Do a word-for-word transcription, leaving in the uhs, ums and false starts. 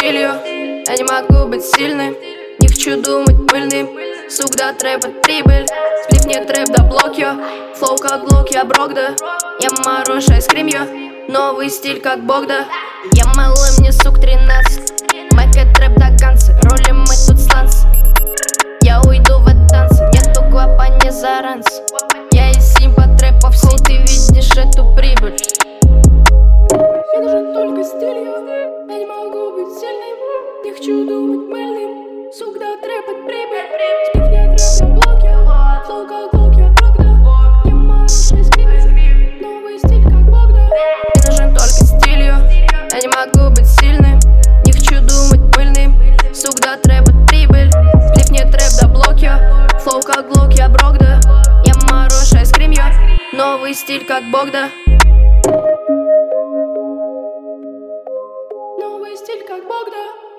стилью. Я не могу быть сильным, не хочу думать пыльным. Сук, да трэп от прибыль, сплив не трэп, да блок я. Флоу как блок, я брок, да. Я мороша, айскрим, я. Новый стиль как бог, да. Я малый, мне сук тринадцать. Мэка трэп до конца, ролим мы тут сланцы. Я уйду в этот танцы, нету гвапа, не заранцы. Я из симпа трэпа, все ты видишь эту прибыль. Мне нужен только стиль, я не могу быть сильным, не хочу думать мыльным. Сук, да трэп от прибыль, сплив не трэп, я блок, я. Флоу как блок, я брок, да. Я мороша, айскрим, новый стиль как бог, да. Мне нужен только стилью, я не могу быть сильным, не хочу думать пыльным. Сук, да трэп от прибыль, сплив не трэп, да блок я. Флоу как блок, я брок, да. Я мороша, айскрим, я. Новый стиль как бог, да. Новый стиль как бог, да.